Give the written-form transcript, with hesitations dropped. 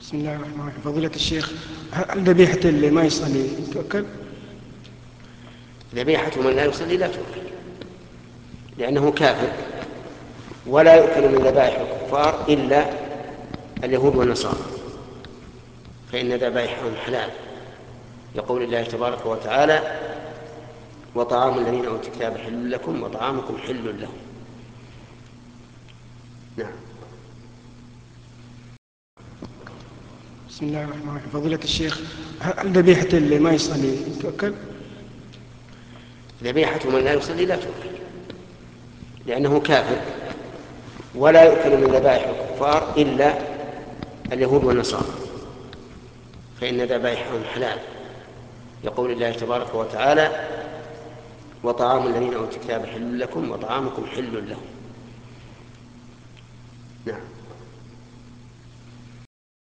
بسم الله الرحمن الرحيم. فضيلة الشيخ، هل ذبيحة اللي ما يصلي تؤكل؟ ذبيحة من لا يصلي لا تؤكل، لأنه كافر، ولا يؤكل من ذبائح الكفار إلا اليهود والنصارى، فإن ذبائحهم حلال، يقول الله تبارك وتعالى: وطعام الذين أوتوا الكتاب حل لكم وطعامكم حل لهم. نعم. بسم الله الرحمن الرحيم. فضيلة الشيخ، هل ذبيحة اللي ما يصلي تؤكل؟ ذبيحة من لا يصلي لا تؤكل، لأنه كافر، ولا يؤكل من ذبائح الكفار إلا اليهود والنصارى، فإن ذبائحهم حلال، يقول الله تبارك وتعالى: وطعام الذين أوتوا الكتاب حل لكم وطعامكم حل لهم.